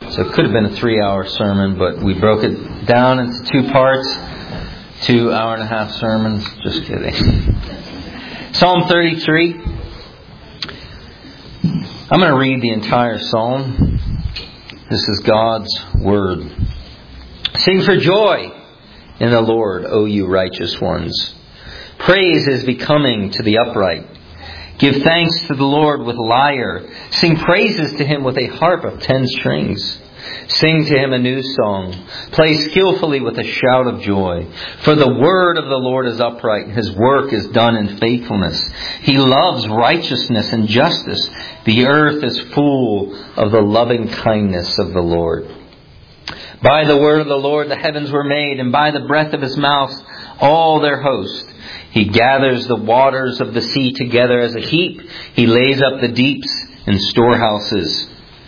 So it could have been a 3-hour sermon, but we broke it down into 2 parts. 2 hour-and-a-half sermons. Just kidding. Psalm 33. I'm going to read the entire psalm. This is God's Word. Sing for joy in the Lord, O you righteous ones. Praise is becoming to the upright. Give thanks to the Lord with lyre. Sing praises to Him with a harp of 10 strings. Sing to Him a new song. Play skillfully with a shout of joy. For the word of the Lord is upright, and His work is done in faithfulness. He loves righteousness and justice. The earth is full of the loving kindness of the Lord. By the word of the Lord the heavens were made, and by the breath of His mouth all their host. He gathers the waters of the sea together as a heap. He lays up the deeps in storehouses.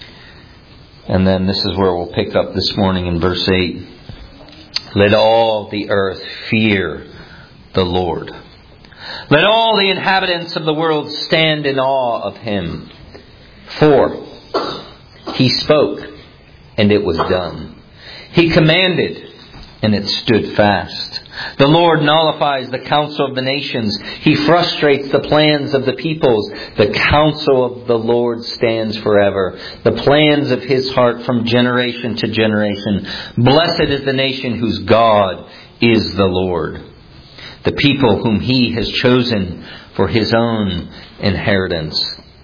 And then this is where we'll pick up this morning in verse 8. Let all the earth fear the Lord. Let all the inhabitants of the world stand in awe of Him. For He spoke, and it was done. He commanded, and it stood fast. The Lord nullifies the counsel of the nations. He frustrates the plans of the peoples. The counsel of the Lord stands forever, the plans of His heart from generation to generation. Blessed is the nation whose God is the Lord, the people whom He has chosen for His own inheritance.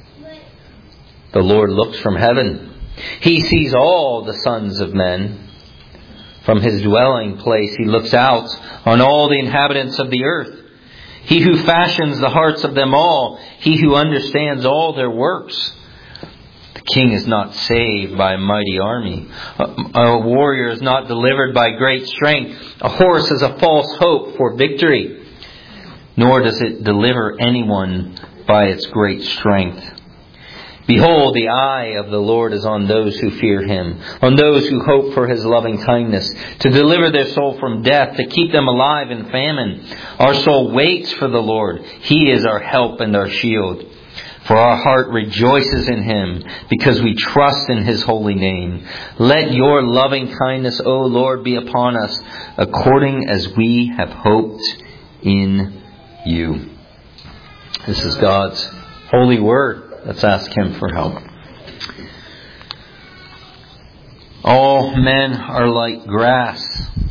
The Lord looks from heaven. He sees all the sons of men. From His dwelling place He looks out on all the inhabitants of the earth. He who fashions the hearts of them all. He who understands all their works. The king is not saved by a mighty army. A warrior is not delivered by great strength. A horse is a false hope for victory. Nor does it deliver anyone by its great strength. Behold, the eye of the Lord is on those who fear Him, on those who hope for His loving kindness, to deliver their soul from death, to keep them alive in famine. Our soul waits for the Lord. He is our help and our shield. For our heart rejoices in Him, because we trust in His holy name. Let your loving kindness, O Lord, be upon us, according as we have hoped in You. This is God's holy word. Let's ask Him for help. All men are like grass,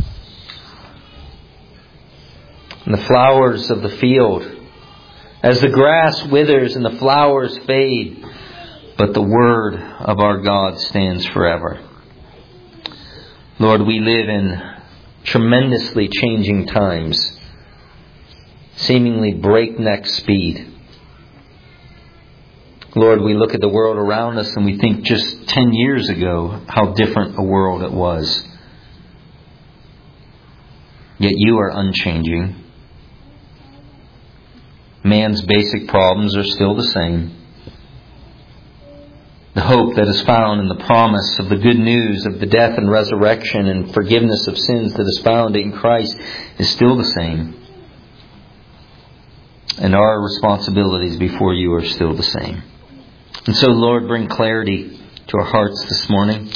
and the flowers of the field. As the grass withers and the flowers fade, but the word of our God stands forever. Lord, we live in tremendously changing times, seemingly breakneck speed. Lord, we look at the world around us and we think just 10 years ago how different a world it was. Yet You are unchanging. Man's basic problems are still the same. The hope that is found in the promise of the good news of the death and resurrection and forgiveness of sins that is found in Christ is still the same. And our responsibilities before You are still the same. And so, Lord, bring clarity to our hearts this morning.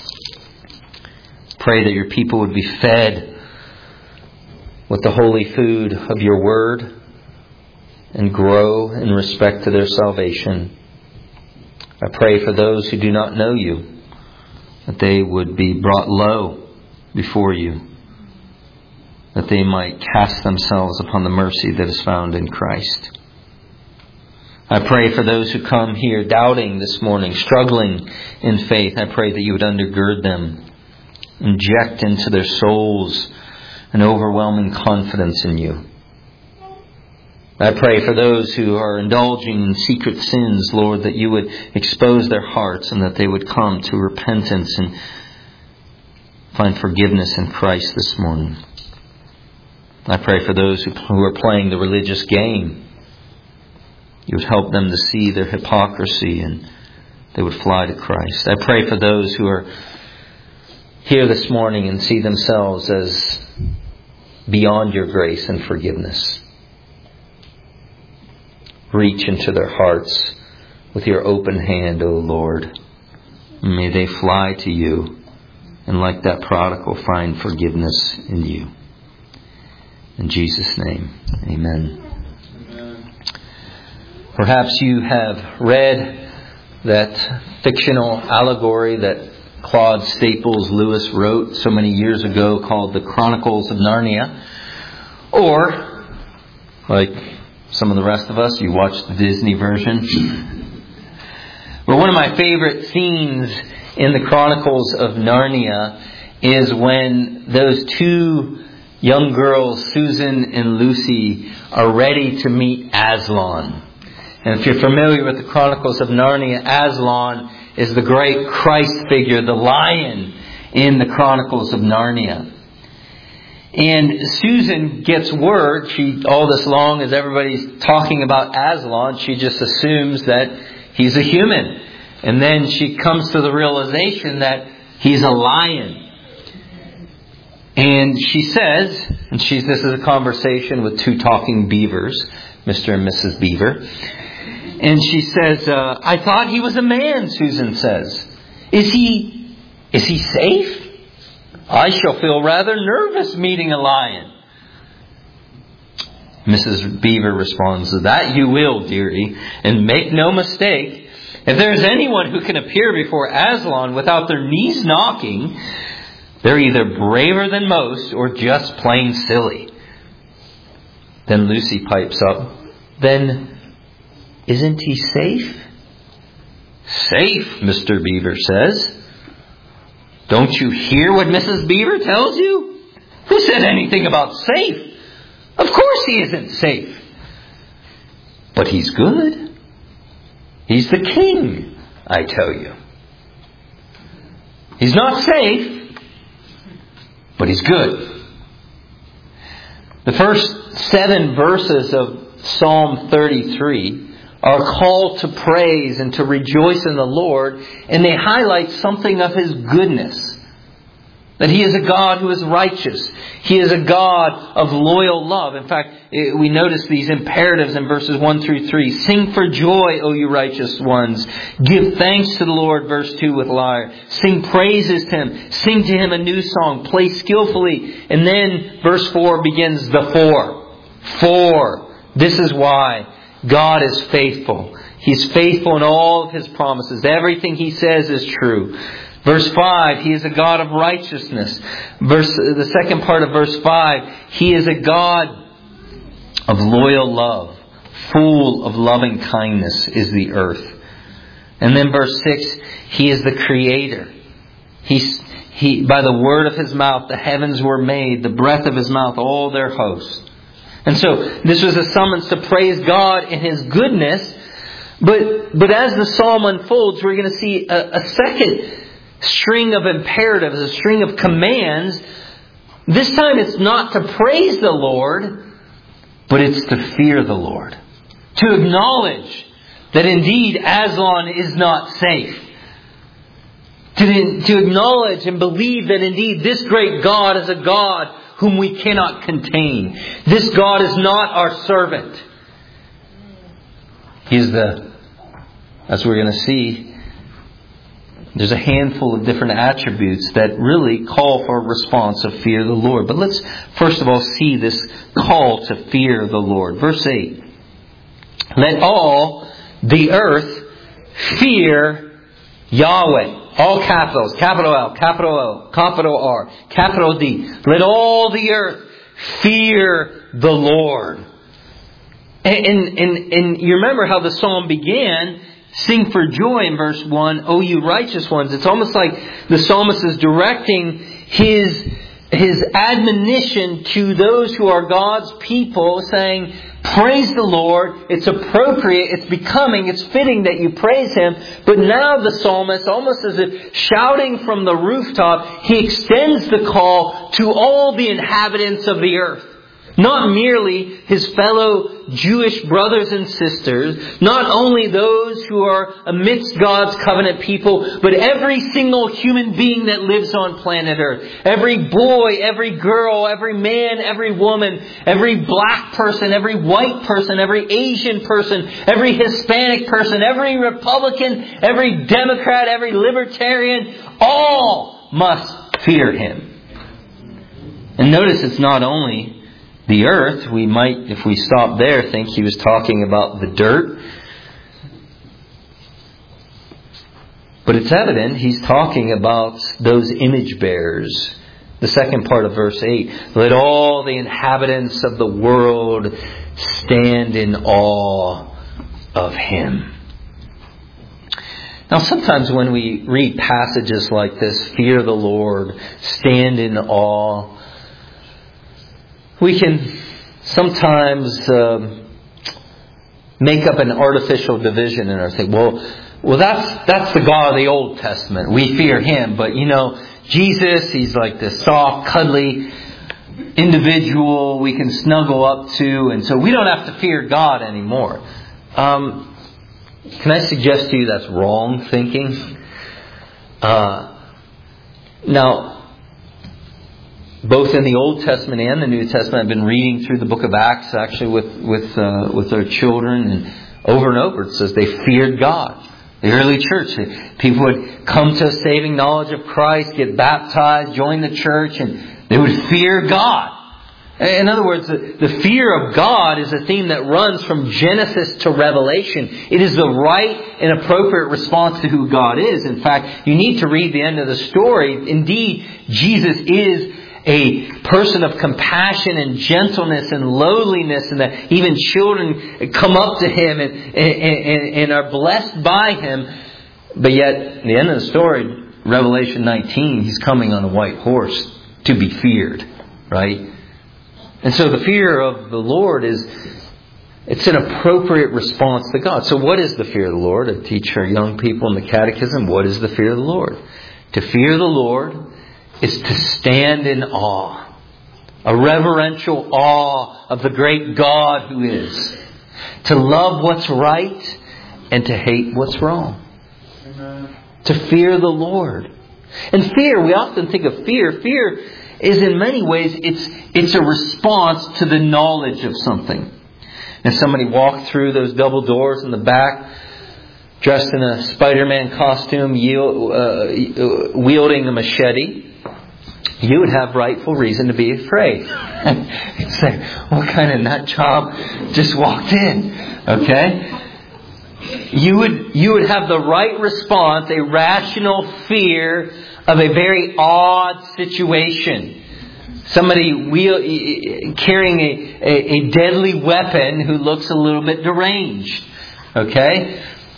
Pray that Your people would be fed with the holy food of Your word and grow in respect to their salvation. I pray for those who do not know You, that they would be brought low before You, that they might cast themselves upon the mercy that is found in Christ. I pray for those who come here doubting this morning, struggling in faith. I pray that You would undergird them, inject into their souls an overwhelming confidence in You. I pray for those who are indulging in secret sins, Lord, that You would expose their hearts and that they would come to repentance and find forgiveness in Christ this morning. I pray for those who are playing the religious game. You would help them to see their hypocrisy and they would fly to Christ. I pray for those who are here this morning and see themselves as beyond Your grace and forgiveness. Reach into their hearts with Your open hand, O Lord. And may they fly to you, and like that prodigal, find forgiveness in you. In Jesus' name, amen. Perhaps you have read that fictional allegory that Claude Staples Lewis wrote so many years ago called The Chronicles of Narnia. Or, like some of the rest of us, you watched the Disney version. But one of my favorite scenes in the Chronicles of Narnia is when those two young girls, Susan and Lucy, are ready to meet Aslan. And if you're familiar with the Chronicles of Narnia, Aslan is the great Christ figure, the lion in the Chronicles of Narnia. And Susan gets word, all this long as everybody's talking about Aslan, she just assumes that he's a human. And then she comes to the realization that he's a lion. And she says, this is a conversation with two talking beavers, Mr. and Mrs. Beaver. And she says, I thought he was a man, Susan says. Is he safe? I shall feel rather nervous meeting a lion. Mrs. Beaver responds, that you will, dearie, and make no mistake. If there's anyone who can appear before Aslan without their knees knocking, they're either braver than most or just plain silly. Then Lucy pipes up, then isn't he safe? Safe, Mr. Beaver says. Don't you hear what Mrs. Beaver tells you? Who said anything about safe? Of course he isn't safe. But he's good. He's the king, I tell you. He's not safe, but he's good. The first 7 verses of Psalm 33 are called to praise and to rejoice in the Lord, and they highlight something of His goodness. That He is a God who is righteous. He is a God of loyal love. In fact, we notice these imperatives in verses 1 through 3. Sing for joy, O you righteous ones. Give thanks to the Lord, verse 2 with lyre. Sing praises to Him. Sing to Him a new song. Play skillfully. And then verse 4 begins the 4. 4. This is why God is faithful. He's faithful in all of His promises. Everything He says is true. Verse 5, He is a God of righteousness. The second part of verse 5, He is a God of loyal love. Full of loving kindness is the earth. And then verse 6, He is the Creator. He by the word of His mouth the heavens were made, the breath of His mouth all their hosts. And so this was a summons to praise God in His goodness. But as the psalm unfolds, we're going to see a second string of imperatives, a string of commands. This time it's not to praise the Lord, but it's to fear the Lord. To acknowledge that indeed Aslan is not safe. To acknowledge and believe that indeed this great God is a God whom we cannot contain. This God is not our servant. He is as we're going to see, there's a handful of different attributes that really call for a response of fear of the Lord. But let's first of all see this call to fear the Lord. Verse 8. Let all the earth fear Yahweh. All capitals. Capital L, capital O, capital R, capital D. Let all the earth fear the Lord. And you remember how the psalm began. Sing for joy in verse 1, O you righteous ones. It's almost like the psalmist is directing his admonition to those who are God's people, saying, praise the Lord. It's appropriate. It's becoming. It's fitting that you praise Him. But now the psalmist, almost as if shouting from the rooftop, he extends the call to all the inhabitants of the earth. Not merely his fellow Jewish brothers and sisters, not only those who are amidst God's covenant people, but every single human being that lives on planet Earth. Every boy, every girl, every man, every woman, every black person, every white person, every Asian person, every Hispanic person, every Republican, every Democrat, every Libertarian, all must fear Him. And notice it's not only the earth. We might, if we stop there, think He was talking about the dirt. But it's evident He's talking about those image bearers. The second part of verse 8. Let all the inhabitants of the world stand in awe of Him. Now sometimes when we read passages like this, fear the Lord, stand in awe, we can sometimes make up an artificial division in our thinking. Well, that's the God of the Old Testament. We fear Him, but Jesus, He's like this soft, cuddly individual we can snuggle up to, and so we don't have to fear God anymore. Can I suggest to you that's wrong thinking? Now, both in the Old Testament and the New Testament, I've been reading through the book of Acts actually with our children, and over it says they feared God. The early church, people would come to a saving knowledge of Christ, get baptized, join the church, and they would fear God. In other words, the fear of God is a theme that runs from Genesis to Revelation. It is the right and appropriate response to who God is. In fact, you need to read the end of the story. Indeed, Jesus is a person of compassion and gentleness and lowliness, and that even children come up to Him and are blessed by Him. But yet, at the end of the story, Revelation 19, He's coming on a white horse to be feared, right? And so the fear of the Lord it's an appropriate response to God. So what is the fear of the Lord? I teach our young people in the catechism, what is the fear of the Lord? To fear the Lord is to stand in awe. A reverential awe of the great God who is. To love what's right and to hate what's wrong. Amen. To fear the Lord. And fear, we often think of fear. Fear is in many ways, it's a response to the knowledge of something. If somebody walked through those double doors in the back, dressed in a Spider-Man costume, wielding a machete, you would have rightful reason to be afraid. You'd say, what kind of nut job just walked in? Okay? You would have the right response, a rational fear of a very odd situation. Somebody carrying a deadly weapon who looks a little bit deranged. Okay?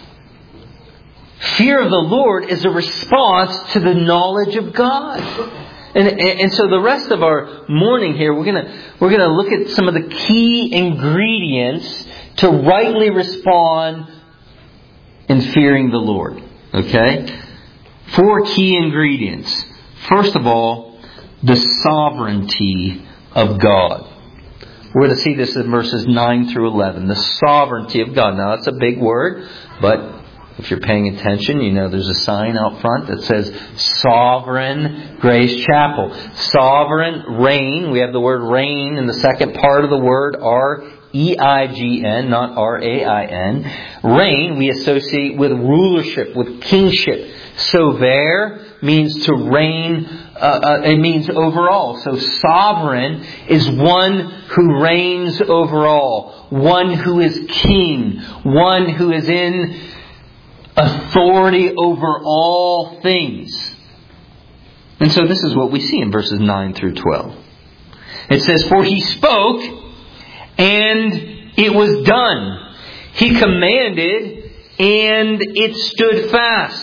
Fear of the Lord is a response to the knowledge of God. And so the rest of our morning here, we're gonna look at some of the key ingredients to rightly respond in fearing the Lord. Okay? 4 key ingredients. First of all, the sovereignty of God. We're going to see this in verses 9 through 11. The sovereignty of God. Now, that's a big word, but if you're paying attention, you know there's a sign out front that says Sovereign Grace Chapel. Sovereign, reign. We have the word reign in the second part of the word, R-E-I-G-N, not R-A-I-N. Reign we associate with rulership, with kingship. Sover means to reign, it means overall. So sovereign is one who reigns over all. One who is king. One who is in authority over all things. And so this is what we see in verses 9 through 12. It says, for He spoke, and it was done. He commanded, and it stood fast.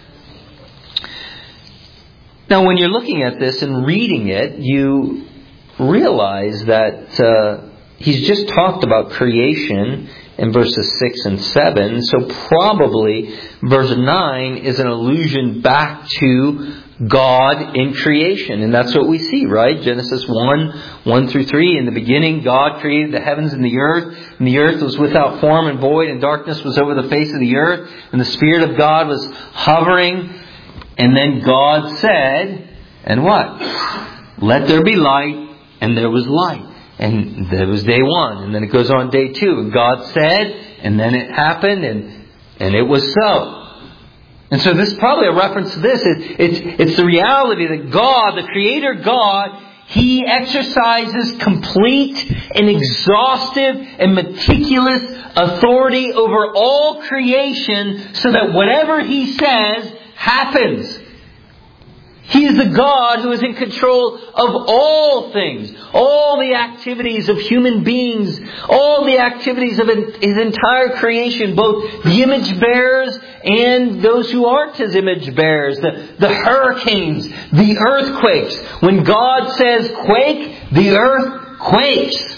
Now, when you're looking at this and reading it, you realize that He's just talked about creation in verses 6 and 7. So probably verse 9 is an allusion back to God in creation. And that's what we see, right? Genesis 1 through 3. In the beginning, God created the heavens and the earth was without form and void, and darkness was over the face of the earth, and the Spirit of God was hovering. And then God said, and what? Let there be light, and there was light. And that was day 1. And then it goes on day 2. And God said, and then it happened, and it was so. And so this is probably a reference to this. It's the reality that God, the Creator God, He exercises complete and exhaustive and meticulous authority over all creation so that whatever He says happens. He is the God who is in control of all things, all the activities of human beings, all the activities of His entire creation, both the image bearers and those who aren't His image bearers, the hurricanes, the earthquakes. When God says quake, the earth quakes.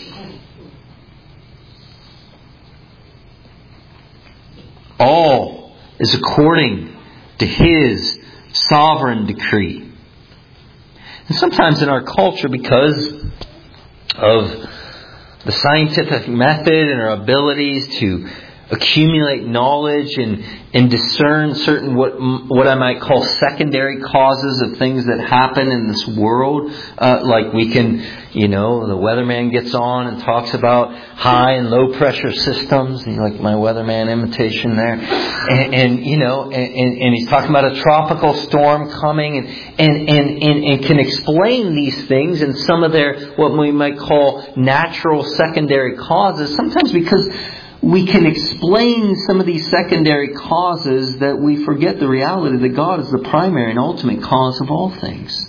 All is according to His sovereign decree. And sometimes in our culture, because of the scientific method and our abilities to accumulate knowledge and discern certain what I might call secondary causes of things that happen in this world, like we can, the weatherman gets on and talks about high and low pressure systems. You like my weatherman imitation there, and he's talking about a tropical storm coming, and can explain these things and some of their what we might call natural secondary causes. Sometimes because we can explain some of these secondary causes that we forget the reality that God is the primary and ultimate cause of all things.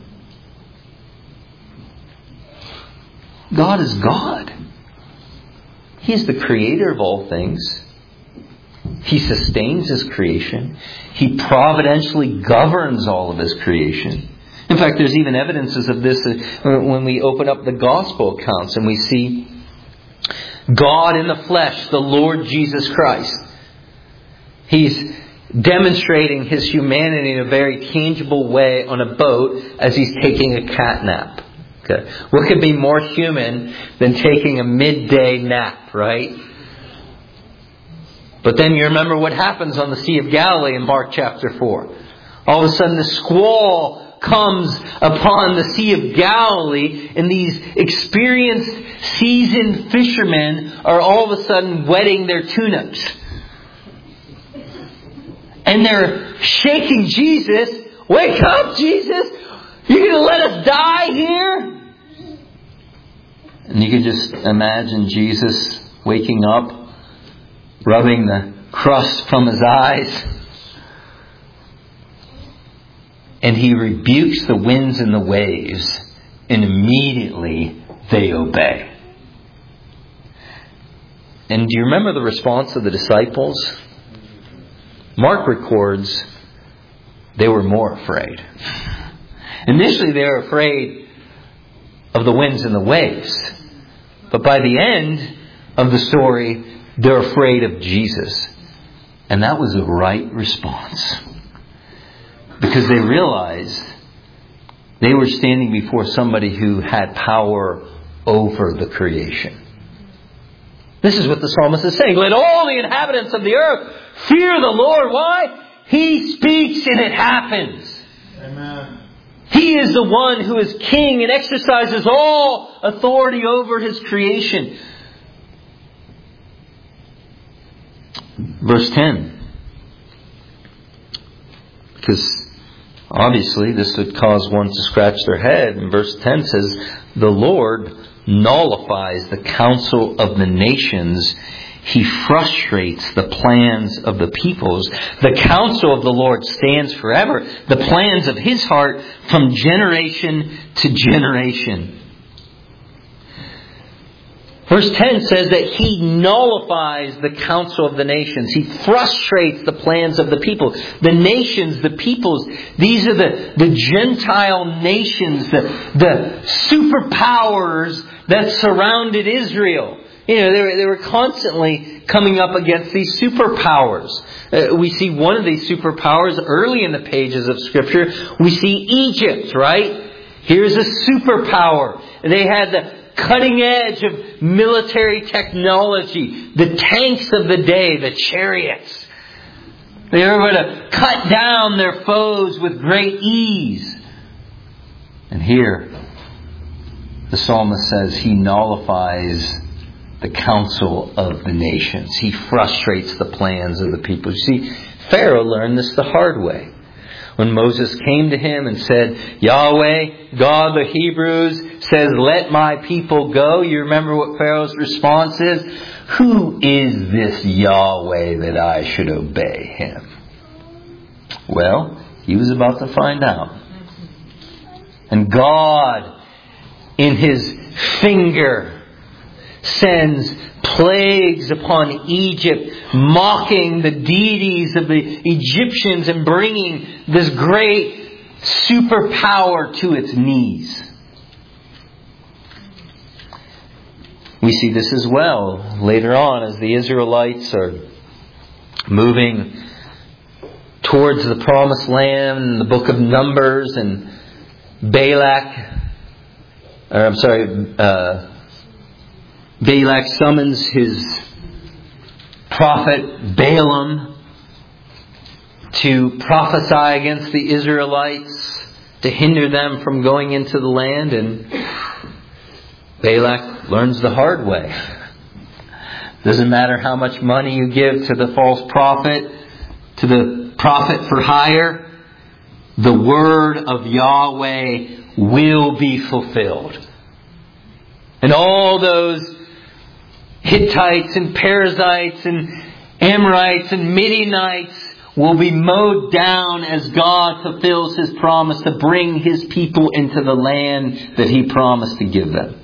God is God. He is the creator of all things. He sustains His creation. He providentially governs all of His creation. In fact, there's even evidences of this when we open up the gospel accounts and we see God in the flesh, the Lord Jesus Christ. He's demonstrating His humanity in a very tangible way on a boat as He's taking a cat nap. Okay. What could be more human than taking a midday nap, right? But then you remember what happens on the Sea of Galilee in Mark chapter 4. All of a sudden the squall comes upon the Sea of Galilee, and these experienced, seasoned fishermen are all of a sudden wetting their tunics. And they're shaking Jesus. Wake up, Jesus! You're going to let us die here? And you can just imagine Jesus waking up, rubbing the crust from His eyes. And He rebukes the winds and the waves, and immediately they obey. And do you remember the response of the disciples? Mark records they were more afraid. Initially they were afraid of the winds and the waves. But by the end of the story, they're afraid of Jesus. And that was the right response. Because they realized they were standing before somebody who had power over the creation. This is what the psalmist is saying. Let all the inhabitants of the earth fear the Lord. Why? He speaks and it happens. Amen. He is the one who is king and exercises all authority over His creation. Verse 10. Because obviously this would cause one to scratch their head. And verse 10 says, the Lord nullifies the counsel of the nations. He frustrates the plans of the peoples. The counsel of the Lord stands forever. The plans of His heart from generation to generation. Verse 10 says that He nullifies the counsel of the nations. He frustrates the plans of the people. The nations, the peoples, these are the Gentile nations, the superpowers that surrounded Israel. They were constantly coming up against these superpowers. We see one of these superpowers early in the pages of Scripture. We see Egypt, right? Here's a superpower. They had the cutting edge of military technology, the tanks of the day, the chariots. They were able to cut down their foes with great ease. And here, the psalmist says he nullifies the counsel of the nations. He frustrates the plans of the people. You see, Pharaoh learned this the hard way. When Moses came to him and said, Yahweh, God of the Hebrews, says, let my people go. You remember what Pharaoh's response is? Who is this Yahweh that I should obey him? Well, he was about to find out. And God, in His finger, sends plagues upon Egypt, mocking the deities of the Egyptians and bringing this great superpower to its knees. We see this as well later on as the Israelites are moving towards the Promised Land in the book of Numbers, and Balak summons his prophet Balaam to prophesy against the Israelites to hinder them from going into the land, and Balak learns the hard way. Doesn't matter how much money you give to the false prophet, to the prophet for hire, the word of Yahweh will be fulfilled. And all those Hittites and Perizzites and Amorites and Midianites will be mowed down as God fulfills His promise to bring His people into the land that He promised to give them.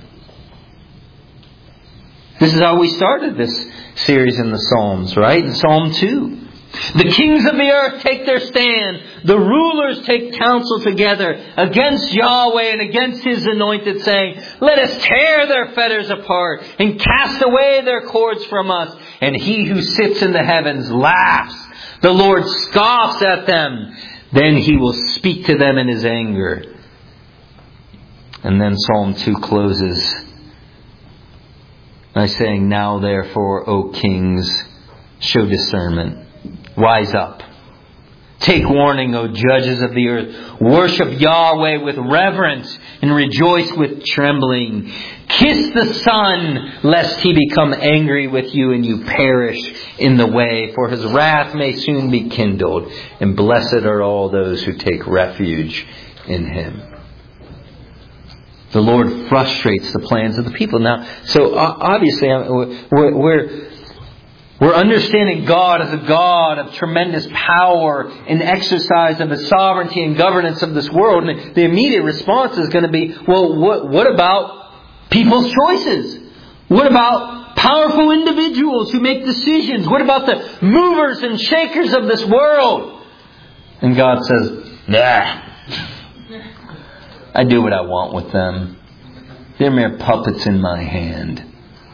This is how we started this series in the Psalms, right? In Psalm 2. The kings of the earth take their stand. The rulers take counsel together against Yahweh and against His anointed, saying, let us tear their fetters apart and cast away their cords from us. And He who sits in the heavens laughs. The Lord scoffs at them. Then He will speak to them in His anger. And then Psalm 2 closes by saying, now therefore, O kings, show discernment. Rise up. Take warning, O judges of the earth. Worship Yahweh with reverence and rejoice with trembling. Kiss the Son, lest He become angry with you and you perish in the way, for His wrath may soon be kindled. And blessed are all those who take refuge in Him. The Lord frustrates the plans of the people. Now, so obviously we're understanding God as a God of tremendous power and exercise of His sovereignty and governance of this world. And the immediate response is going to be, well, what about people's choices? What about powerful individuals who make decisions? What about the movers and shakers of this world? And God says, nah. I do what I want with them. They're mere puppets in my hand.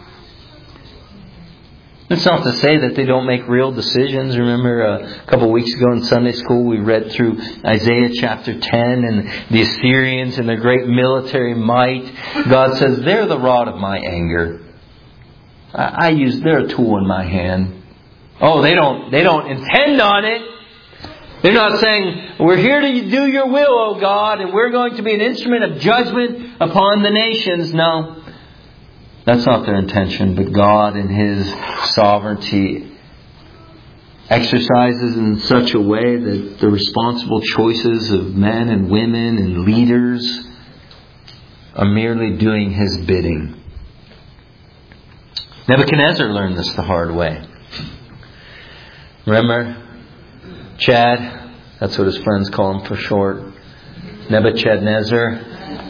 It's not to say that they don't make real decisions. Remember a couple of weeks ago in Sunday school we read through Isaiah chapter 10 and the Assyrians and their great military might. God says, they're the rod of my anger. They're a tool in my hand. Oh, they don't intend on it. They're not saying, we're here to do your will, O God, and we're going to be an instrument of judgment upon the nations. No. That's not their intention, but God in His sovereignty exercises in such a way that the responsible choices of men and women and leaders are merely doing His bidding. Nebuchadnezzar learned this the hard way. Remember? Chad, that's what his friends call him for short. Nebuchadnezzar.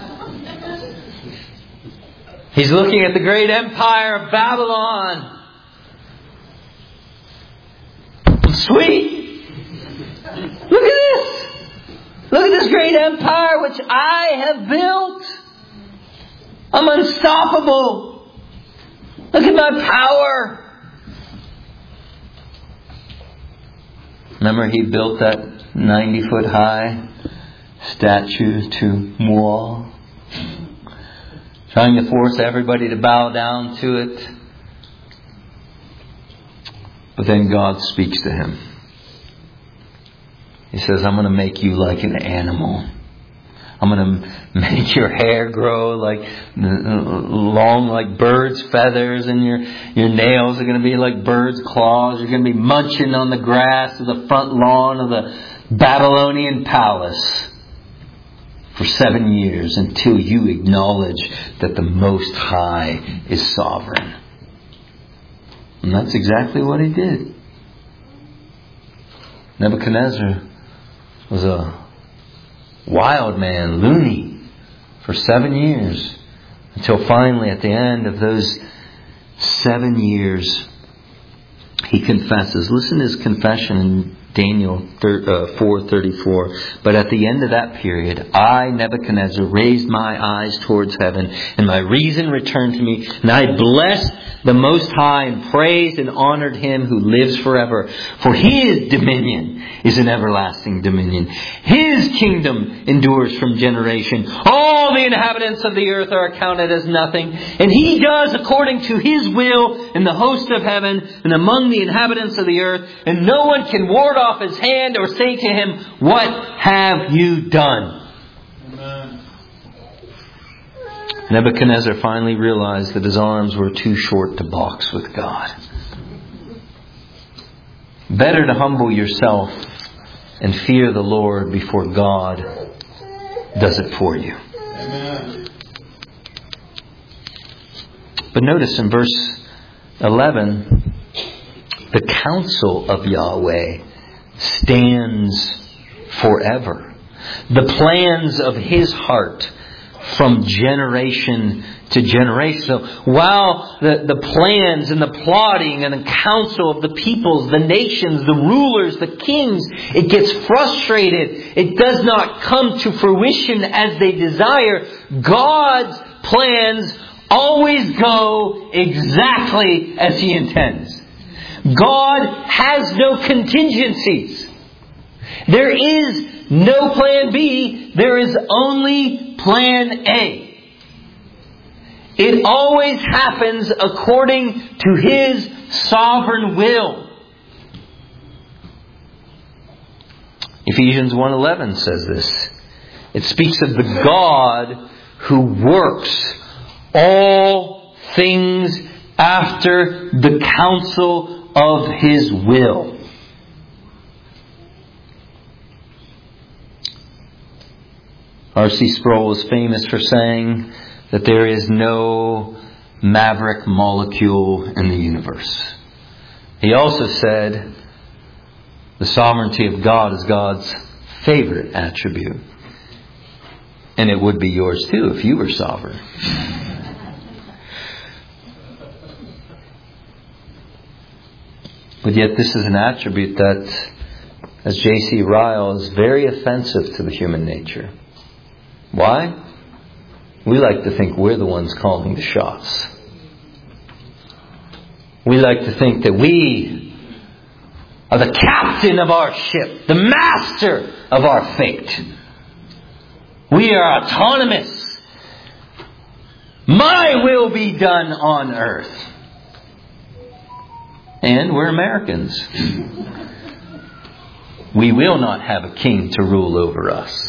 He's looking at the great empire of Babylon. Sweet! Look at this! Look at this great empire which I have built. I'm unstoppable. Look at my power. Remember, he built that 90-foot high statue to Mual, trying to force everybody to bow down to it. But then God speaks to him. He says, I'm going to make you like an animal. I'm going to make your hair grow long like birds' feathers, and your nails are going to be like birds' claws. You're going to be munching on the grass of the front lawn of the Babylonian palace for 7 years until you acknowledge that the Most High is sovereign. And that's exactly what he did. Nebuchadnezzar was a wild man, loony, for 7 years. Until finally, at the end of those 7 years, he confesses. Listen to his confession in Daniel 4:34. But at the end of that period, I, Nebuchadnezzar, raised my eyes towards heaven, and my reason returned to me, and I blessed the Most High and praised and honored Him who lives forever. For His dominion is an everlasting dominion. His kingdom endures from generation. All the inhabitants of the earth are accounted as nothing. And He does according to His will in the host of heaven and among the inhabitants of the earth. And no one can ward off His hand or say to Him, what have you done? Amen. Nebuchadnezzar finally realized that his arms were too short to box with God. Better to humble yourself and fear the Lord before God does it for you. Amen. But notice in verse 11, the counsel of Yahweh stands forever. The plans of His heart from generation to generation. So while the plans and the plotting and the counsel of the peoples, the nations, the rulers, the kings, it gets frustrated, it does not come to fruition as they desire, God's plans always go exactly as He intends. God has no contingencies. There is no plan B. There is only plan A. It always happens according to His sovereign will. Ephesians 1:11 says this. It speaks of the God who works all things after the counsel of His will. R.C. Sproul was famous for saying that there is no maverick molecule in the universe. He also said the sovereignty of God is God's favorite attribute. And it would be yours too if you were sovereign. But yet this is an attribute that, as J.C. Ryle, is very offensive to the human nature. Why? We like to think we're the ones calling the shots. We like to think that we are the captain of our ship, the master of our fate. We are autonomous. My will be done on earth. And we're Americans. We will not have a king to rule over us.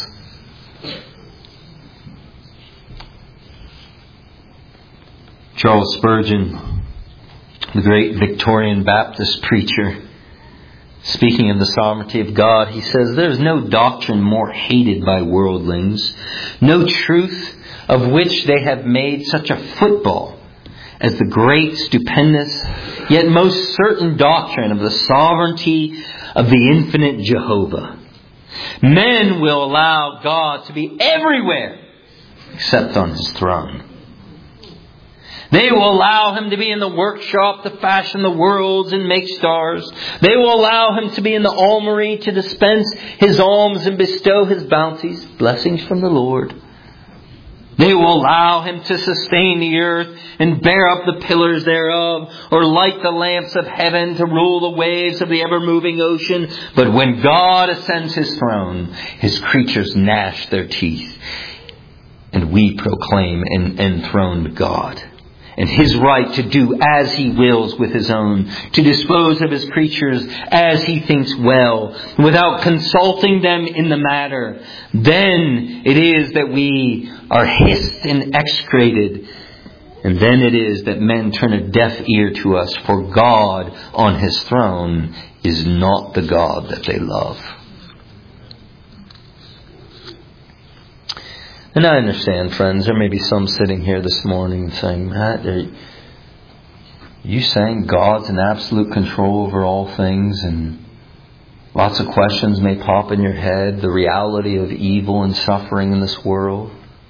Charles Spurgeon, the great Victorian Baptist preacher, speaking of the sovereignty of God, he says, "There is no doctrine more hated by worldlings, no truth of which they have made such a football as the great, stupendous, yet most certain doctrine of the sovereignty of the infinite Jehovah. Men will allow God to be everywhere except on His throne. They will allow Him to be in the workshop to fashion the worlds and make stars. They will allow Him to be in the almary to dispense His alms and bestow His bounties, blessings from the Lord. They will allow Him to sustain the earth and bear up the pillars thereof, or light the lamps of heaven to rule the waves of the ever-moving ocean. But when God ascends His throne, His creatures gnash their teeth. And we proclaim an enthroned God, and His right to do as He wills with His own, to dispose of His creatures as He thinks well, without consulting them in the matter. Then it is that we are hissed and execrated. And then it is that men turn a deaf ear to us, for God on His throne is not the God that they love. And I understand, friends, there may be some sitting here this morning saying, Matt, are you saying God's in absolute control over all things? And lots of questions may pop in your head. The reality of evil and suffering in this world.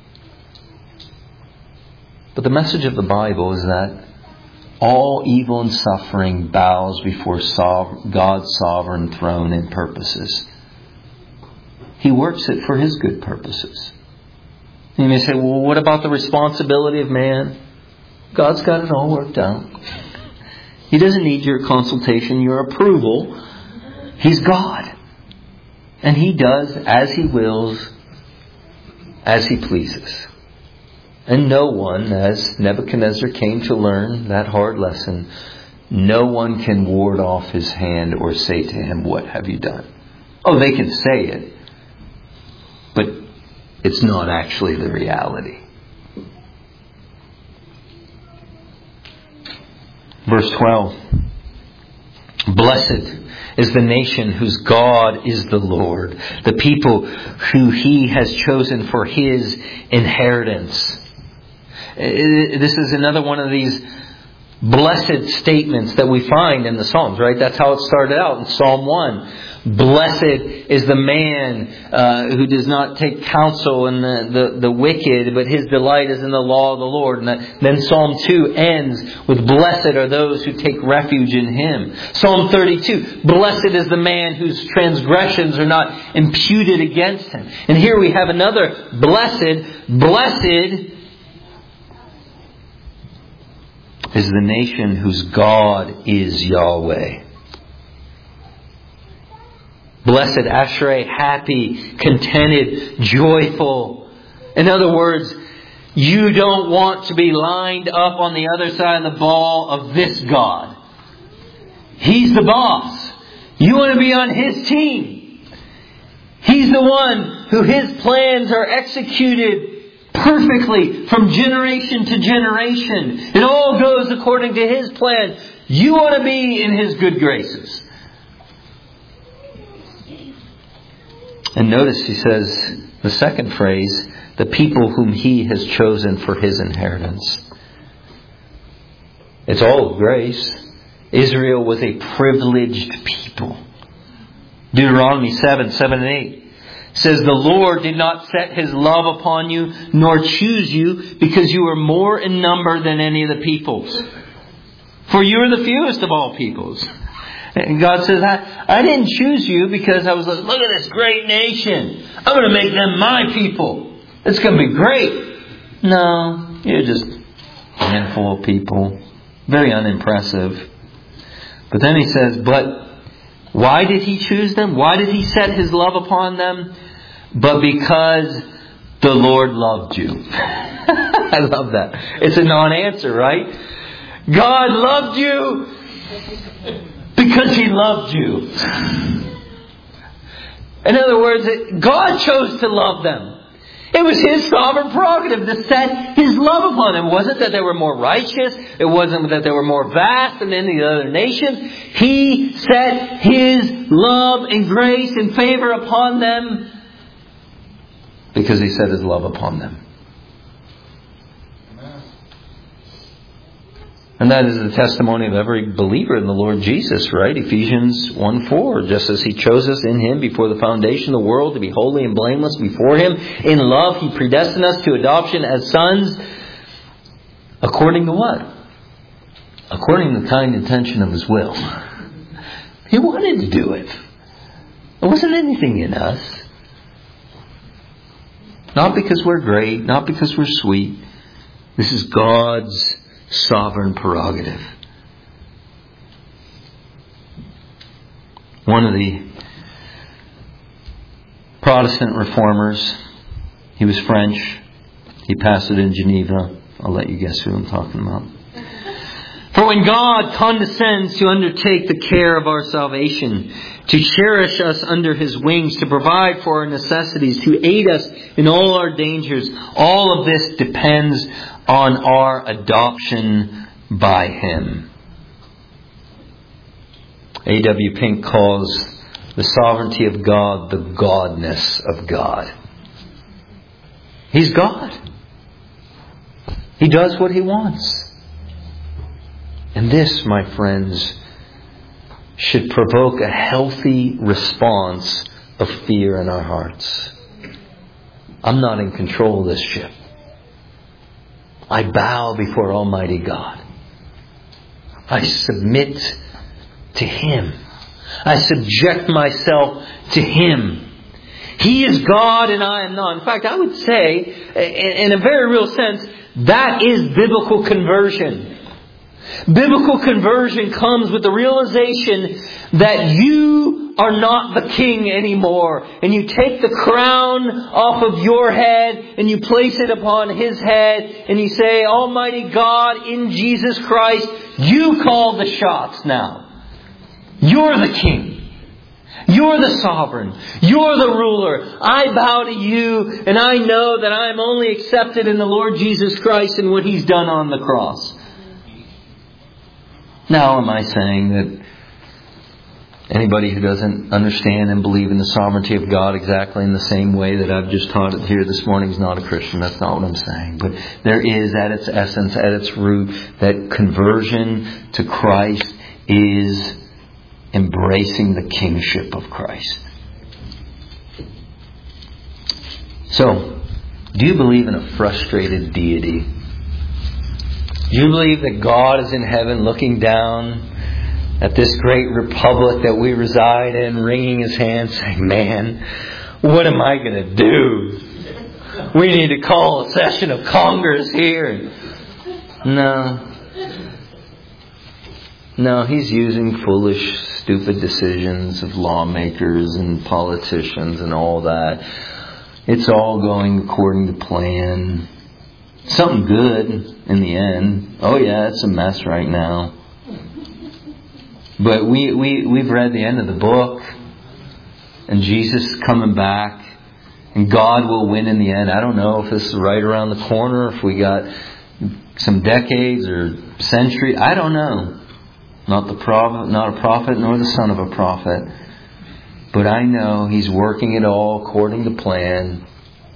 But the message of the Bible is that all evil and suffering bows before God's sovereign throne and purposes. He works it for His good purposes. You may say, well, what about the responsibility of man? God's got it all worked out. He doesn't need your consultation, your approval. He's God. And He does as He wills, as He pleases. And no one, as Nebuchadnezzar came to learn that hard lesson, no one can ward off His hand or say to him, what have you done? Oh, they can say it, but it's not actually the reality. Verse 12. Blessed is the nation whose God is the Lord, the people who He has chosen for His inheritance. This is another one of these blessed statements that we find in the Psalms, right? That's how it started out in Psalm 1. Blessed is the man who does not take counsel in the wicked, but his delight is in the law of the Lord. And then Psalm 2 ends with blessed are those who take refuge in Him. Psalm 32, blessed is the man whose transgressions are not imputed against him. And here we have another blessed is the nation whose God is Yahweh. Blessed, Ashrei, happy, contented, joyful. In other words, you don't want to be lined up on the other side of the ball of this God. He's the boss. You want to be on His team. He's the one who His plans are executed perfectly from generation to generation. It all goes according to His plan. You want to be in His good graces. And notice he says, the second phrase, the people whom He has chosen for His inheritance. It's all of grace. Israel was a privileged people. Deuteronomy 7 and 8 says, the Lord did not set His love upon you, nor choose you, because you were more in number than any of the peoples. For you are the fewest of all peoples. And God says, I didn't choose you because I was like, look at this great nation. I'm going to make them my people. It's going to be great. No, you're just a handful of people. Very unimpressive. But then he says, but why did He choose them? Why did He set His love upon them? But because the Lord loved you. I love that. It's a non-answer, right? God loved you because He loved you. In other words, God chose to love them. It was His sovereign prerogative to set His love upon them. It wasn't that they were more righteous. It wasn't that they were more vast than any other nations. He set His love and grace and favor upon them because He set His love upon them. And that is the testimony of every believer in the Lord Jesus, right? Ephesians 1:4. Just as He chose us in Him before the foundation of the world to be holy and blameless before Him. In love, He predestined us to adoption as sons. According to what? According to the kind intention of His will. He wanted to do it. It wasn't anything in us. Not because we're great, not because we're sweet. This is God's sovereign prerogative. One of the Protestant reformers, he was French. He pastored in Geneva. I'll let you guess who I'm talking about. For when God condescends to undertake the care of our salvation, to cherish us under His wings, to provide for our necessities, to aid us in all our dangers, all of this depends on our adoption by Him. A.W. Pink calls the sovereignty of God the godness of God. He's God. He does what He wants. And this, my friends, should provoke a healthy response of fear in our hearts. I'm not in control of this ship. I bow before Almighty God. I submit to Him. I subject myself to Him. He is God and I am not. In fact, I would say, in a very real sense, that is biblical conversion. Biblical conversion comes with the realization that you are not the king anymore. And you take the crown off of your head and you place it upon His head. And you say, Almighty God, in Jesus Christ, you call the shots now. You're the king. You're the sovereign. You're the ruler. I bow to you, and I know that I am only accepted in the Lord Jesus Christ and what He's done on the cross. Now, am I saying that anybody who doesn't understand and believe in the sovereignty of God exactly in the same way that I've just taught it here this morning is not a Christian? That's not what I'm saying. But there is at its essence, at its root, that conversion to Christ is embracing the kingship of Christ. So, do you believe in a frustrated deity? Do you believe that God is in heaven looking down at this great republic that we reside in, wringing His hands, saying, man, what am I going to do? We need to call a session of Congress here. No, He's using foolish, stupid decisions of lawmakers and politicians and all that. It's all going according to plan. Something good in the end. Oh yeah, it's a mess right now. But we've read the end of the book. And Jesus is coming back. And God will win in the end. I don't know if this is right around the corner, if we got some decades or century. I don't know. Not a prophet, nor the son of a prophet. But I know He's working it all according to plan.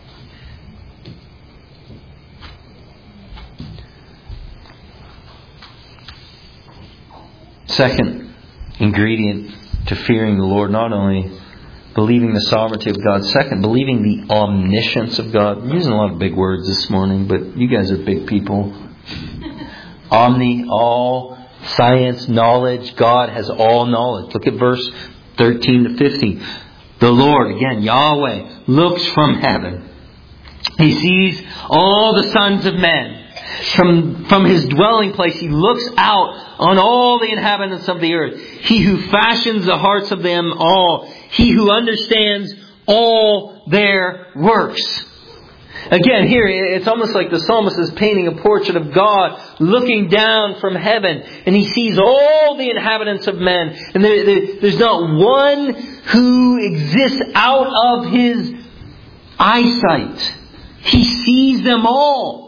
Second ingredient to fearing the Lord, not only believing the sovereignty of God, second, believing the omniscience of God. I'm using a lot of big words this morning, but you guys are big people. Omni, all, science, knowledge. God has all knowledge. Look at verse 13 to 15. The Lord, again, Yahweh, looks from heaven. He sees all the sons of men. From His dwelling place, He looks out on all the inhabitants of the earth. He who fashions the hearts of them all. He who understands all their works. Again, here, it's almost like the psalmist is painting a portrait of God looking down from heaven. And He sees all the inhabitants of men. And there's not one who exists out of His eyesight. He sees them all.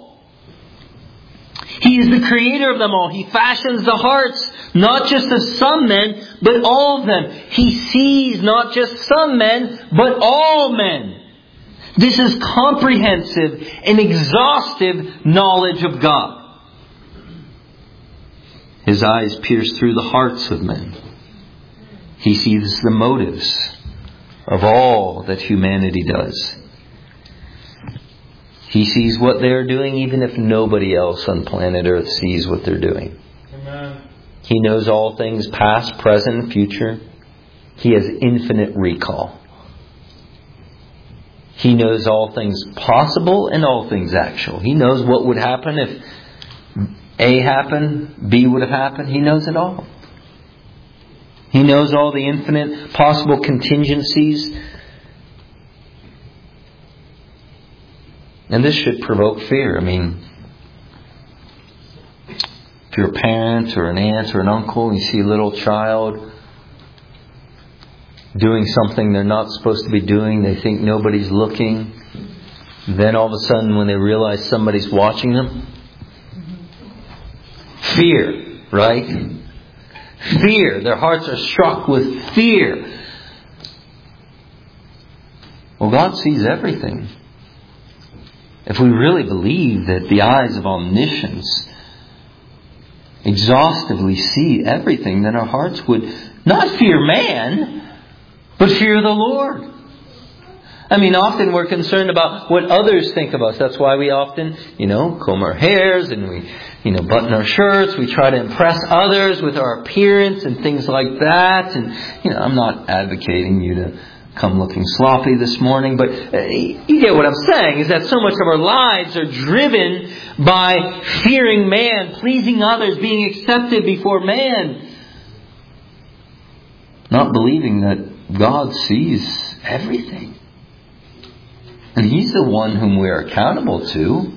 He is the creator of them all. He fashions the hearts, not just of some men, but all of them. He sees not just some men, but all men. This is comprehensive and exhaustive knowledge of God. His eyes pierce through the hearts of men. He sees the motives of all that humanity does. He sees what they're doing even if nobody else on planet Earth sees what they're doing. Amen. He knows all things past, present, and future. He has infinite recall. He knows all things possible and all things actual. He knows what would happen if A happened, B would have happened. He knows it all. He knows all the infinite possible contingencies. And this should provoke fear. I mean, if you're a parent or an aunt or an uncle and you see a little child doing something they're not supposed to be doing, they think nobody's looking. Then all of a sudden when they realize somebody's watching them, fear, right? Fear. Their hearts are struck with fear. Well, God sees everything. If we really believe that the eyes of omniscience exhaustively see everything, then our hearts would not fear man, but fear the Lord. I mean, often we're concerned about what others think of us. That's why we often, comb our hairs and we, button our shirts. We try to impress others with our appearance and things like that. And, I'm not advocating you to come looking sloppy this morning, but you get what I'm saying, is that so much of our lives are driven by fearing man, pleasing others, being accepted before man. Not believing that God sees everything. And He's the one whom we are accountable to.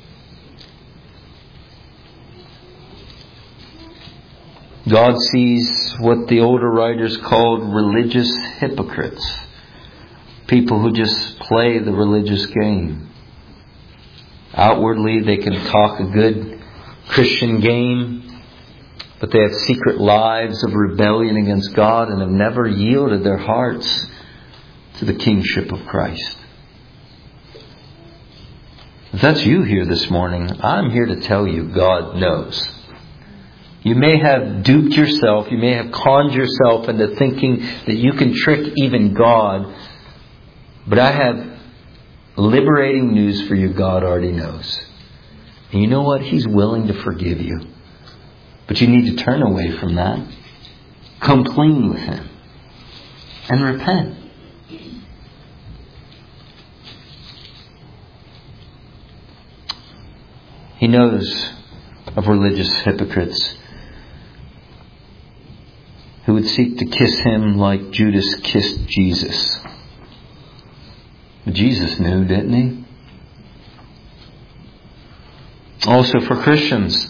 God sees what the older writers called religious hypocrites. People who just play the religious game. Outwardly they can talk a good Christian game, but they have secret lives of rebellion against God and have never yielded their hearts to the kingship of Christ. If that's you here this morning, I'm here to tell you God knows. You may have duped yourself, you may have conned yourself into thinking that you can trick even God, but I have liberating news for you. God already knows. And you know what? He's willing to forgive you. But you need to turn away from that. Come clean with Him. And repent. He knows of religious hypocrites who would seek to kiss Him like Judas kissed Jesus. But Jesus knew, didn't He? Also for Christians,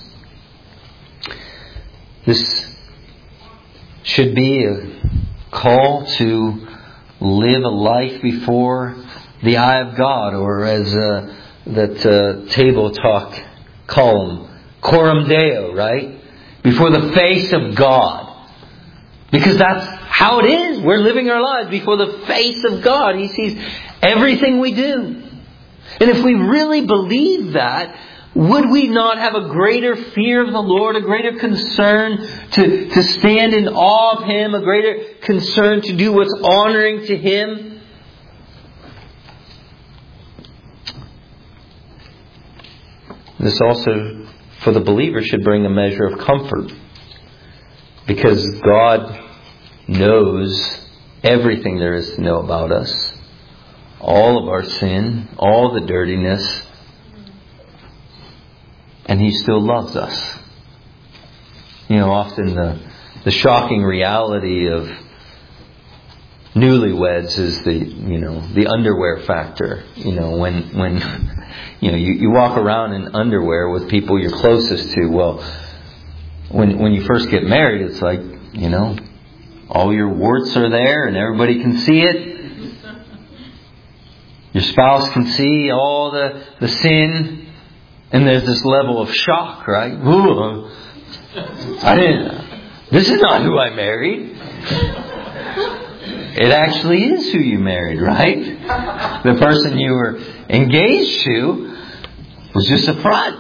this should be a call to live a life before the eye of God, or as that table talk call them, coram Deo, right? Before the face of God. Because that's how it is. We're living our lives before the face of God. He sees everything we do. And if we really believe that, would we not have a greater fear of the Lord, a greater concern to stand in awe of Him, a greater concern to do what's honoring to Him? This also, for the believer, should bring a measure of comfort. Because God knows everything there is to know about us. All of our sin, all the dirtiness. And He still loves us. Often the shocking reality of newlyweds is the underwear factor. When you walk around in underwear with people you're closest to. Well, when you first get married, it's like, all your warts are there and everybody can see it. Your spouse can see all the sin. And there's this level of shock, right? Ooh, this is not who I married. It actually is who you married, right? The person you were engaged to was just a front.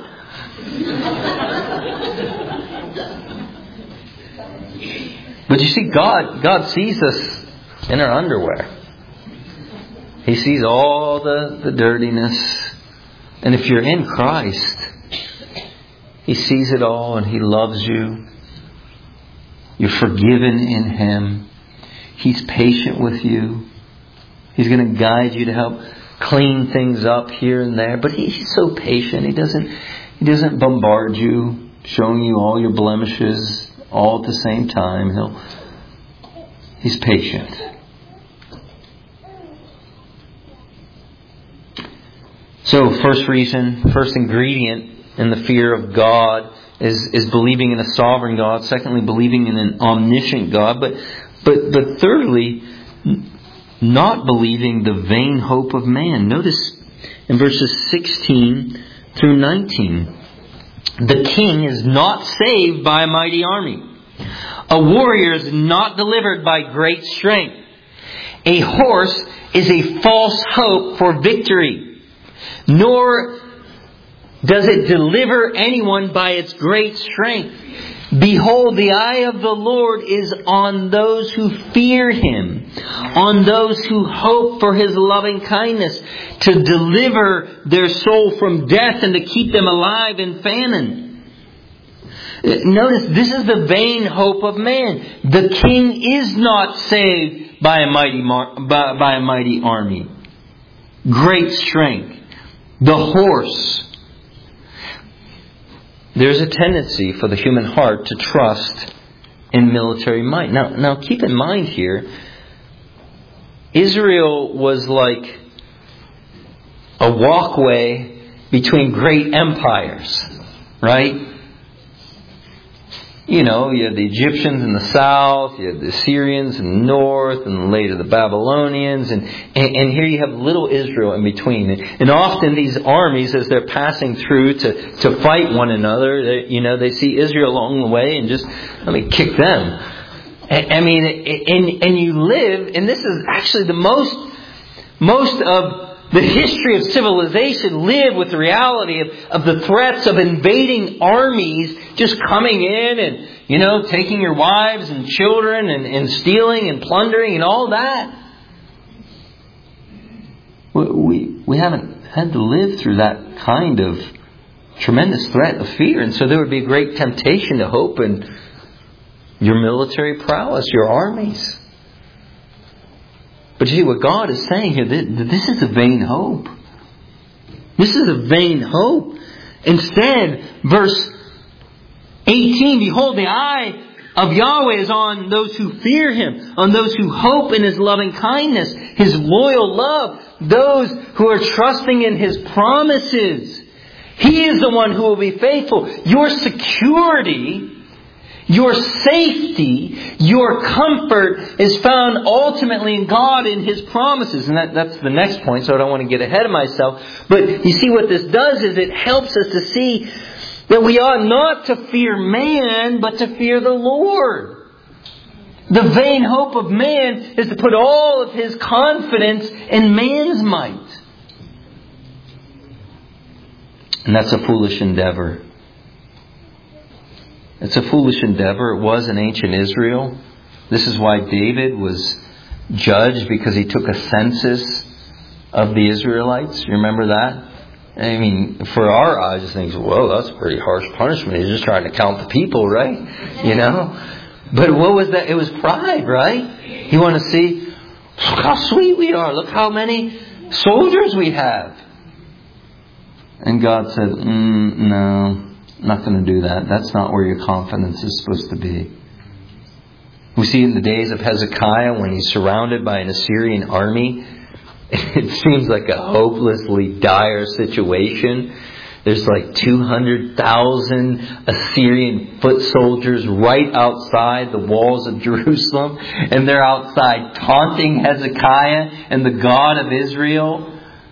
But you see, God sees us in our underwear. He sees all the dirtiness. And if you're in Christ, He sees it all and He loves you. You're forgiven in Him. He's patient with you. He's going to guide you to help clean things up here and there. But He's so patient. He doesn't bombard you, showing you all your blemishes all at the same time. He's patient. So first ingredient in the fear of God is believing in a sovereign God. Secondly, believing in an omniscient God. But thirdly, not believing the vain hope of man. Notice in verses 16 through 19. The king is not saved by a mighty army. A warrior is not delivered by great strength. A horse is a false hope for victory. Nor does it deliver anyone by its great strength. Behold, the eye of the Lord is on those who fear Him, on those who hope for His loving kindness, to deliver their soul from death and to keep them alive in famine. Notice, this is the vain hope of man. The king is not saved by a mighty army. Great strength. The horse. There's a tendency for the human heart to trust in military might. Now keep in mind here, Israel was like a walkway between great empires, right? You know, you had the Egyptians in the south, you had the Assyrians in the north, and later the Babylonians, and here you have little Israel in between. And often these armies, as they're passing through to fight one another, they see Israel along the way and just, kick them. And you live, and this is actually the most of the history of civilization lived with the reality of the threats of invading armies just coming in and, taking your wives and children and stealing and plundering and all that. We haven't had to live through that kind of tremendous threat of fear. And so there would be a great temptation to hope in your military prowess, your armies. But you see what God is saying here, this is a vain hope. This is a vain hope. Instead, verse 18, behold, the eye of Yahweh is on those who fear Him, on those who hope in His loving kindness, His loyal love, those who are trusting in His promises. He is the one who will be faithful. Your security, your safety, your comfort is found ultimately in God, in His promises. And that's the next point, so I don't want to get ahead of myself. But you see what this does is it helps us to see that we ought not to fear man, but to fear the Lord. The vain hope of man is to put all of his confidence in man's might. And that's a foolish endeavor. It's a foolish endeavor. It was in ancient Israel. This is why David was judged, because he took a census of the Israelites. You remember that? I mean, for our eyes, it thinks, well, that's a pretty harsh punishment. He's just trying to count the people, right? But what was that? It was pride, right? You want to see, look how sweet we are. Look how many soldiers we have. And God said, no. Not going to do that. That's not where your confidence is supposed to be. We see in the days of Hezekiah, when he's surrounded by an Assyrian army, it seems like a hopelessly dire situation. There's like 200,000 Assyrian foot soldiers right outside the walls of Jerusalem. And they're outside taunting Hezekiah and the God of Israel.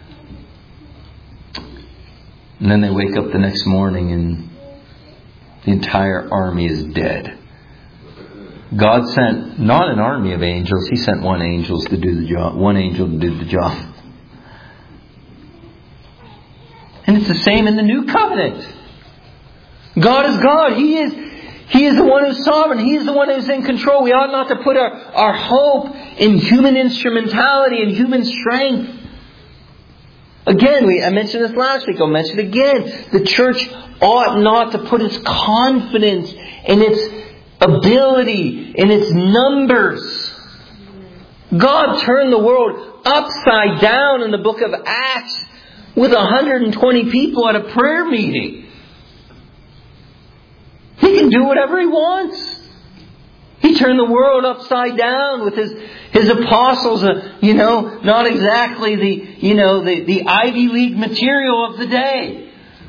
And then they wake up the next morning and the entire army is dead. God sent not an army of angels. He sent one angel to do the job. One angel to do the job. And it's the same in the new covenant. God is God. He is the one who's sovereign. He is the one who's in control. We ought not to put our hope in human instrumentality and human strength. Again, I mentioned this last week. I'll mention it again. The church ought not to put its confidence in its ability, in its numbers. God turned the world upside down in the book of Acts with 120 people at a prayer meeting. He can do whatever He wants. He turned the world upside down with His apostles, not exactly the Ivy League material of the day.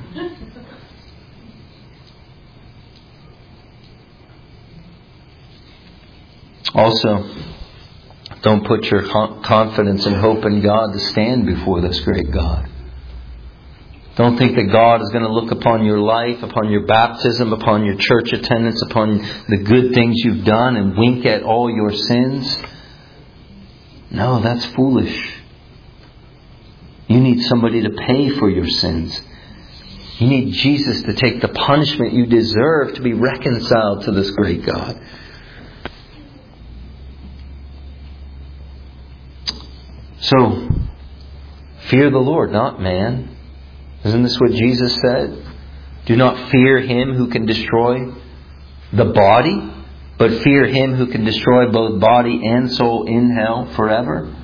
Also, don't put your confidence and hope in God to stand before this great God. Don't think that God is going to look upon your life, upon your baptism, upon your church attendance, upon the good things you've done and wink at all your sins. No, that's foolish. You need somebody to pay for your sins. You need Jesus to take the punishment you deserve to be reconciled to this great God. So, fear the Lord, not man. Isn't this what Jesus said? Do not fear him who can destroy the body, but fear him who can destroy both body and soul in hell forever.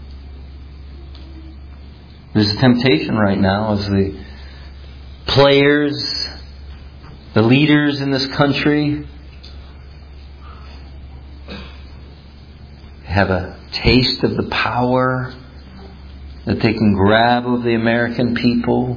There's a temptation right now as the players, the leaders in this country have a taste of the power that they can grab of the American people.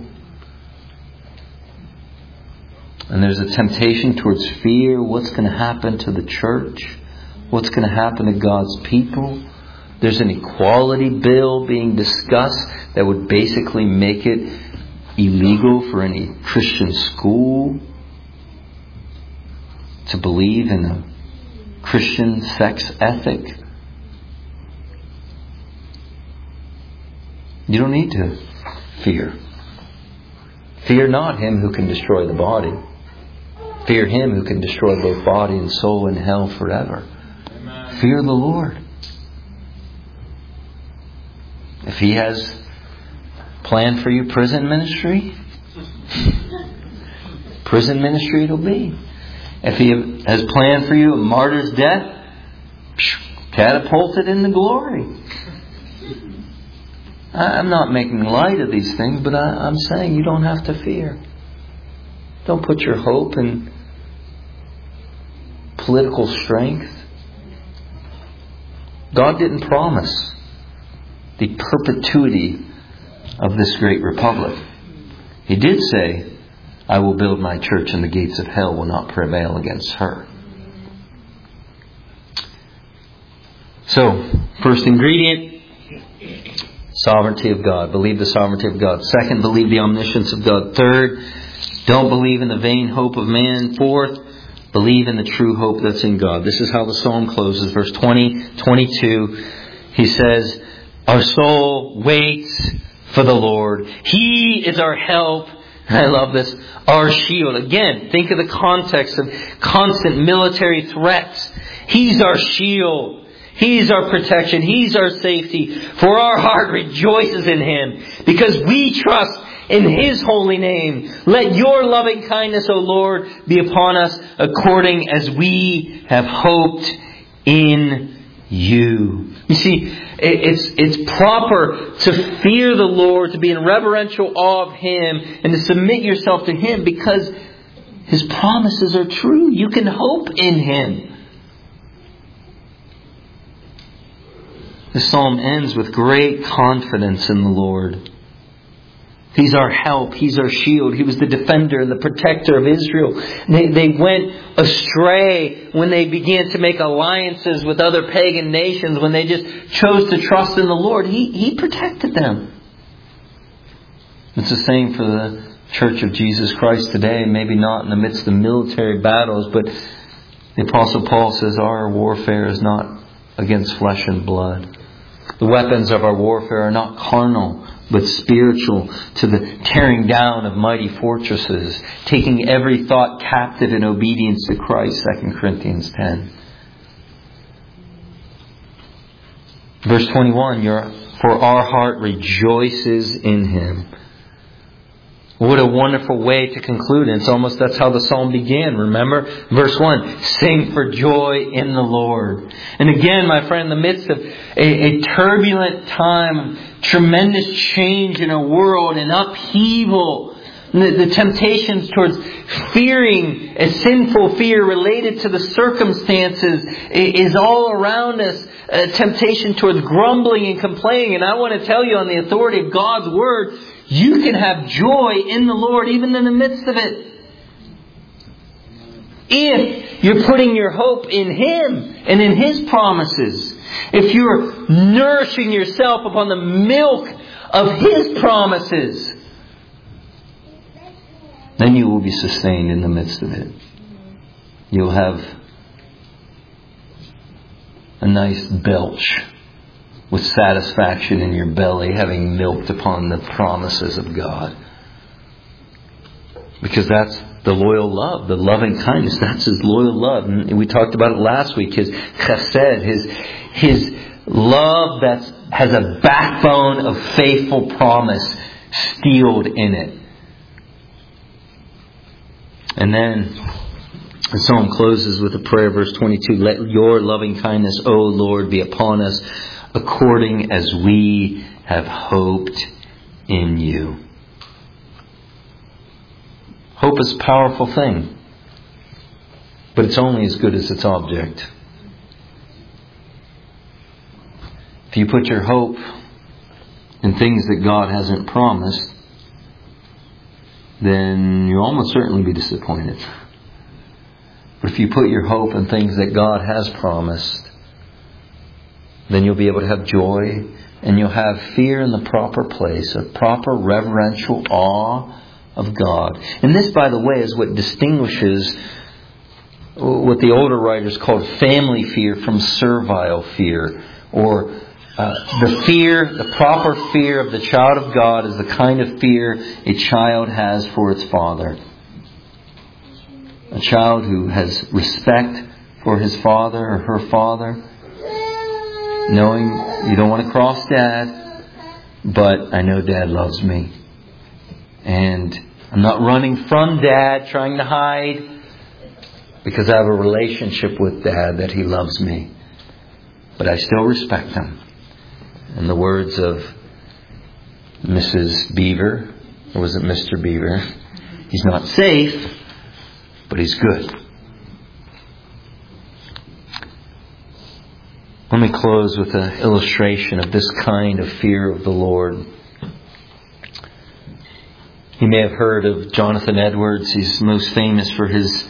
And there's a temptation towards fear. What's going to happen to the church? What's going to happen to God's people? There's an equality bill being discussed that would basically make it illegal for any Christian school to believe in a Christian sex ethic. You don't need to fear. Fear not him who can destroy the body. Fear him who can destroy both body and soul in hell forever. Amen. Fear the Lord. If He has planned for you prison ministry, prison ministry it'll be. If He has planned for you a martyr's death, catapulted into glory. I'm not making light of these things, but I'm saying you don't have to fear. Don't put your hope in political strength. God didn't promise the perpetuity of this great republic. He did say, I will build my church and the gates of hell will not prevail against her. So, first ingredient, sovereignty of God. Believe the sovereignty of God. Second, believe the omniscience of God. Third, don't believe in the vain hope of man. Fourth, believe in the true hope that's in God. This is how the psalm closes. Verse 20, 22. He says, our soul waits for the Lord. He is our help. I love this. Our shield. Again, think of the context of constant military threats. He's our shield. He's our protection. He's our safety. For our heart rejoices in Him because we trust in His holy name. Let your loving kindness, O Lord, be upon us according as we have hoped in You. You see, it's proper to fear the Lord, to be in reverential awe of Him, and to submit yourself to Him because His promises are true. You can hope in Him. The psalm ends with great confidence in the Lord. He's our help. He's our shield. He was the defender and the protector of Israel. They went astray when they began to make alliances with other pagan nations, when they just chose to trust in the Lord. He protected them. It's the same for the Church of Jesus Christ today. Maybe not in the midst of military battles, but the Apostle Paul says our warfare is not against flesh and blood. The weapons of our warfare are not carnal, but spiritual, to the tearing down of mighty fortresses, taking every thought captive in obedience to Christ, 2 Corinthians 10. Verse 21, for our heart rejoices in Him. What a wonderful way to conclude. And it's almost that's how the psalm began. Remember? Verse 1. Sing for joy in the Lord. And again, my friend, in the midst of a turbulent time, tremendous change in a world, an upheaval, the temptations towards fearing, a sinful fear related to the circumstances is all around us. A temptation towards grumbling and complaining. And I want to tell you, on the authority of God's Word, you can have joy in the Lord even in the midst of it. If you're putting your hope in Him and in His promises. If you're nourishing yourself upon the milk of His promises, then you will be sustained in the midst of it. You'll have a nice belch with satisfaction in your belly, having milked upon the promises of God. Because that's the loyal love, the loving kindness. That's His loyal love. And we talked about it last week. His chesed, His love that has a backbone of faithful promise steeled in it. And then the psalm closes with a prayer, verse 22. Let your loving kindness, O Lord, be upon us, according as we have hoped in you. Hope is a powerful thing, but it's only as good as its object. If you put your hope in things that God hasn't promised, then you'll almost certainly be disappointed. But if you put your hope in things that God has promised, then you'll be able to have joy, and you'll have fear in the proper place, a proper reverential awe of God. And this, by the way, is what distinguishes what the older writers called family fear from servile fear. Or the proper fear of the child of God is the kind of fear a child has for its father. A child who has respect for his father or her father, knowing you don't want to cross Dad, but I know Dad loves me. And I'm not running from Dad, trying to hide, because I have a relationship with Dad that He loves me. But I still respect Him. In the words of Mrs. Beaver, or was it Mr. Beaver? He's not safe, but He's good. Let me close with an illustration of this kind of fear of the Lord. You may have heard of Jonathan Edwards. He's most famous for his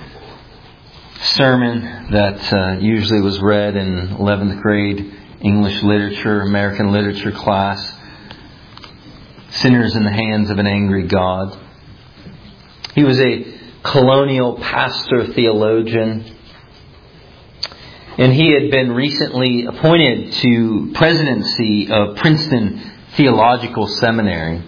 sermon that usually was read in 11th grade English literature, American literature class. Sinners in the hands of an angry God. He was a colonial pastor theologian. And he had been recently appointed to presidency of Princeton Theological Seminary.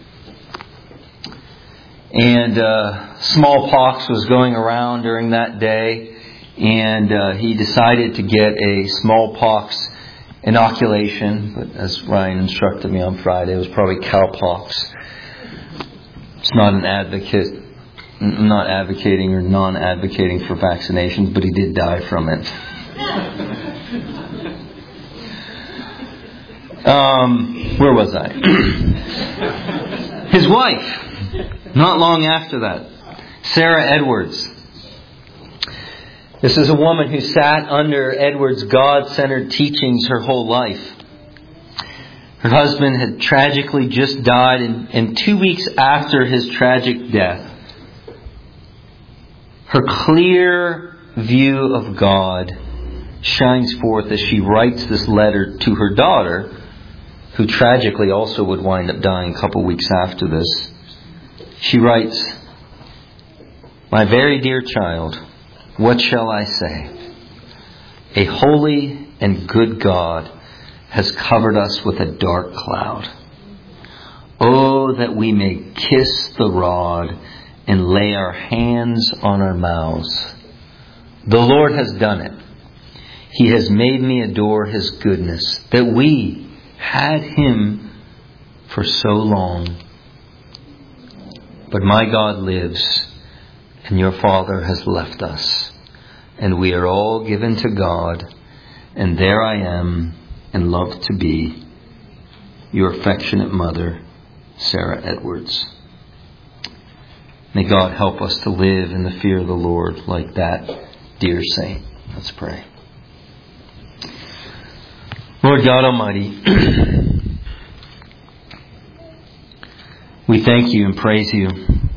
And smallpox was going around during that day. And he decided to get a smallpox inoculation. But as Ryan instructed me on Friday, it was probably cowpox. It's not an advocate. I'm not advocating or non-advocating for vaccinations, but he did die from it. Where was I? His wife, not long after that, Sarah Edwards. This is a woman who sat under Edwards' God-centered teachings her whole life. Her husband had tragically just died, and 2 weeks after his tragic death, her clear view of God shines forth as she writes this letter to her daughter, who tragically also would wind up dying a couple weeks after this. She writes, "My very dear child, what shall I say? A holy and good God has covered us with a dark cloud. Oh, that we may kiss the rod and lay our hands on our mouths. The Lord has done it. He has made me adore His goodness, that we had Him for so long. But my God lives, and your Father has left us. And we are all given to God, and there I am, and love to be your affectionate mother, Sarah Edwards. May God help us to live in the fear of the Lord like that dear saint. Let's pray. Lord God Almighty, we thank you and praise you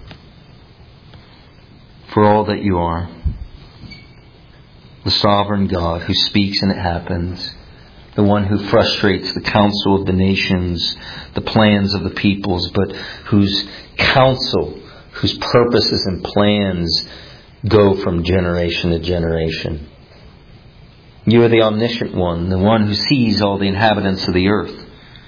for all that you are. The sovereign God who speaks and it happens. The one who frustrates the counsel of the nations, the plans of the peoples, but whose counsel, whose purposes and plans go from generation to generation. You are the omniscient one, the one who sees all the inhabitants of the earth.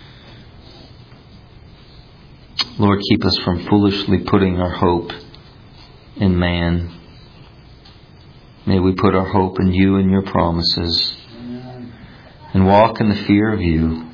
Lord, keep us from foolishly putting our hope in man. May we put our hope in you and your promises and walk in the fear of you.